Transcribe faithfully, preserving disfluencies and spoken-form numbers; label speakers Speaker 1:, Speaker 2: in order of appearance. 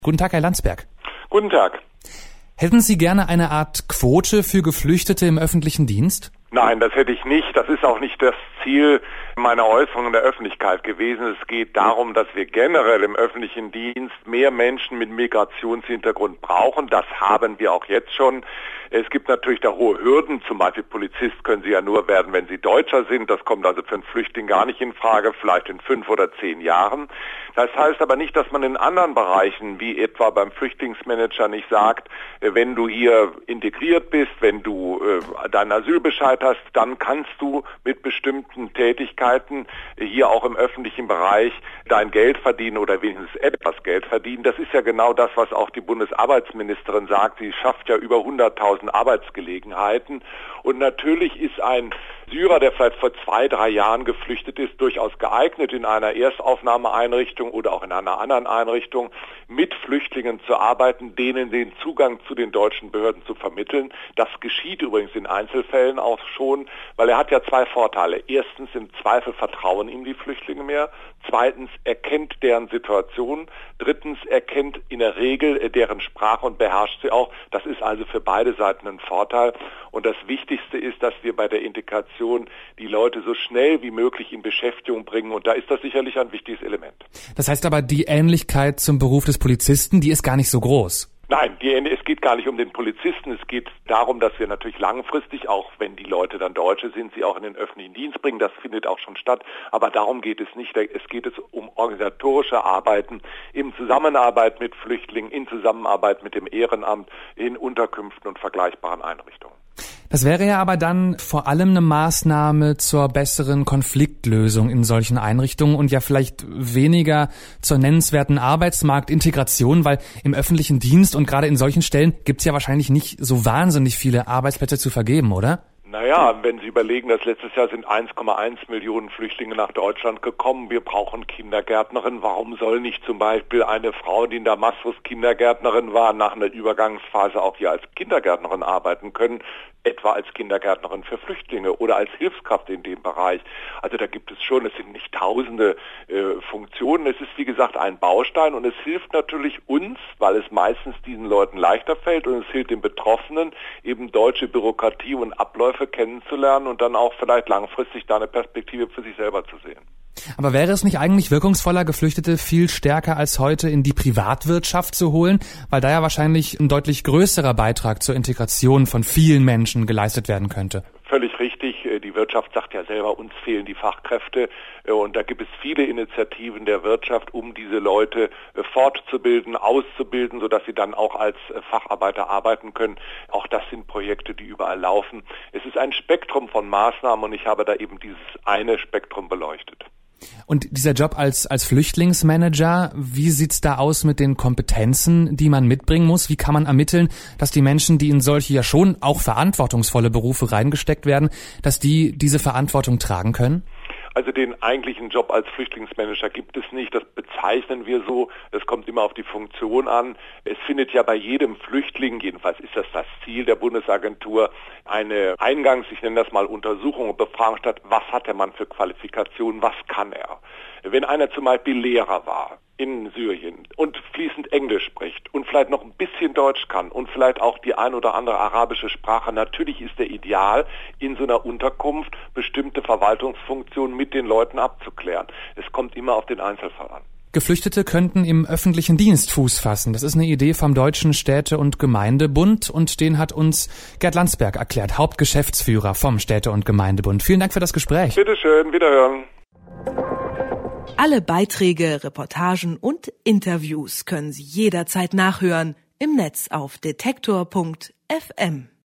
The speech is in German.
Speaker 1: Guten Tag, Herr Landsberg.
Speaker 2: Guten Tag.
Speaker 1: Hätten Sie gerne eine Art Quote für Geflüchtete im öffentlichen Dienst?
Speaker 2: Nein, das hätte ich nicht. Das ist auch nicht das Ziel meiner Äußerung in der Öffentlichkeit gewesen. Es geht darum, dass wir generell im öffentlichen Dienst mehr Menschen mit Migrationshintergrund brauchen. Das haben wir auch jetzt schon. Es gibt natürlich da hohe Hürden. Zum Beispiel Polizist können Sie ja nur werden, wenn Sie Deutscher sind. Das kommt also für einen Flüchtling gar nicht in Frage, vielleicht in fünf oder zehn Jahren. Das heißt aber nicht, dass man in anderen Bereichen, wie etwa beim Flüchtlingsmanager, nicht sagt, wenn du hier integriert bist, wenn du äh, deinen Asylbescheid hast, dann kannst du mit bestimmten Tätigkeiten hier auch im öffentlichen Bereich dein Geld verdienen oder wenigstens etwas Geld verdienen. Das ist ja genau das, was auch die Bundesarbeitsministerin sagt. Sie schafft ja über hunderttausend Arbeitsgelegenheiten. Und natürlich ist ein Syrer, der vielleicht vor zwei, drei Jahren geflüchtet ist, durchaus geeignet, in einer Erstaufnahmeeinrichtung oder auch in einer anderen Einrichtung mit Flüchtlingen zu arbeiten, denen den Zugang zu den deutschen Behörden zu vermitteln. Das geschieht übrigens in Einzelfällen auch schon, weil er hat ja zwei Vorteile. Erstens, im Zweifel vertrauen ihm die Flüchtlinge mehr. Zweitens, er kennt deren Situation. Drittens, er kennt in der Regel deren Sprache und beherrscht sie auch. Das ist also für beide Seiten ein Vorteil. Und das Wichtigste ist, dass wir bei der Integration die Leute so schnell wie möglich in Beschäftigung bringen. Und da ist das sicherlich ein wichtiges Element.
Speaker 1: Das heißt aber, die Ähnlichkeit zum Beruf des Polizisten, die ist gar nicht so groß.
Speaker 2: Nein, die, es geht gar nicht um den Polizisten. Es geht darum, dass wir natürlich langfristig, auch wenn die Leute dann Deutsche sind, sie auch in den öffentlichen Dienst bringen. Das findet auch schon statt. Aber darum geht es nicht. Es geht es um organisatorische Arbeiten in Zusammenarbeit mit Flüchtlingen, in Zusammenarbeit mit dem Ehrenamt, in Unterkünften und vergleichbaren Einrichtungen.
Speaker 1: Das wäre ja aber dann vor allem eine Maßnahme zur besseren Konfliktlösung in solchen Einrichtungen und ja vielleicht weniger zur nennenswerten Arbeitsmarktintegration, weil im öffentlichen Dienst und gerade in solchen Stellen gibt's ja wahrscheinlich nicht so wahnsinnig viele Arbeitsplätze zu vergeben, oder?
Speaker 2: Naja, wenn Sie überlegen, dass letztes Jahr sind eins Komma eins Millionen Flüchtlinge nach Deutschland gekommen. Wir brauchen Kindergärtnerinnen. Warum soll nicht zum Beispiel eine Frau, die in Damaskus Kindergärtnerin war, nach einer Übergangsphase auch hier als Kindergärtnerin arbeiten können? Etwa als Kindergärtnerin für Flüchtlinge oder als Hilfskraft in dem Bereich. Also da gibt es schon, es sind nicht tausende äh, Funktionen. Es ist wie gesagt ein Baustein und es hilft natürlich uns, weil es meistens diesen Leuten leichter fällt und es hilft den Betroffenen, eben deutsche Bürokratie und Abläufe kennenzulernen und dann auch vielleicht langfristig da eine Perspektive für sich selber zu sehen.
Speaker 1: Aber wäre es nicht eigentlich wirkungsvoller, Geflüchtete viel stärker als heute in die Privatwirtschaft zu holen, weil da ja wahrscheinlich ein deutlich größerer Beitrag zur Integration von vielen Menschen geleistet werden könnte?
Speaker 2: Völlig richtig. Die Wirtschaft sagt ja selber, uns fehlen die Fachkräfte. Und da gibt es viele Initiativen der Wirtschaft, um diese Leute fortzubilden, auszubilden, sodass sie dann auch als Facharbeiter arbeiten können. Auch das sind Projekte, die überall laufen. Es ist ein Spektrum von Maßnahmen und ich habe da eben dieses eine Spektrum beleuchtet.
Speaker 1: Und dieser Job als als Flüchtlingsmanager, wie sieht's da aus mit den Kompetenzen, die man mitbringen muss? Wie kann man ermitteln, dass die Menschen, die in solche ja schon auch verantwortungsvolle Berufe reingesteckt werden, dass die diese Verantwortung tragen können?
Speaker 2: Also den eigentlichen Job als Flüchtlingsmanager gibt es nicht, das bezeichnen wir so, es kommt immer auf die Funktion an. Es findet ja bei jedem Flüchtling, jedenfalls ist das das Ziel der Bundesagentur, eine Eingangs-, ich nenne das mal Untersuchung und Befragung statt, was hat der Mann für Qualifikationen, was kann er? Wenn einer zum Beispiel Lehrer war in Syrien und fließend Englisch spricht und vielleicht noch ein bisschen Deutsch kann und vielleicht auch die ein oder andere arabische Sprache, natürlich ist der Ideal, in so einer Unterkunft bestimmte Verwaltungsfunktionen mit den Leuten abzuklären. Es kommt immer auf den Einzelfall an.
Speaker 1: Geflüchtete könnten im öffentlichen Dienst Fuß fassen. Das ist eine Idee vom Deutschen Städte- und Gemeindebund und den hat uns Gerd Landsberg erklärt, Hauptgeschäftsführer vom Städte- und Gemeindebund. Vielen Dank für das Gespräch.
Speaker 2: Bitte schön, wiederhören.
Speaker 3: Alle Beiträge, Reportagen und Interviews können Sie jederzeit nachhören im Netz auf detektor punkt f m.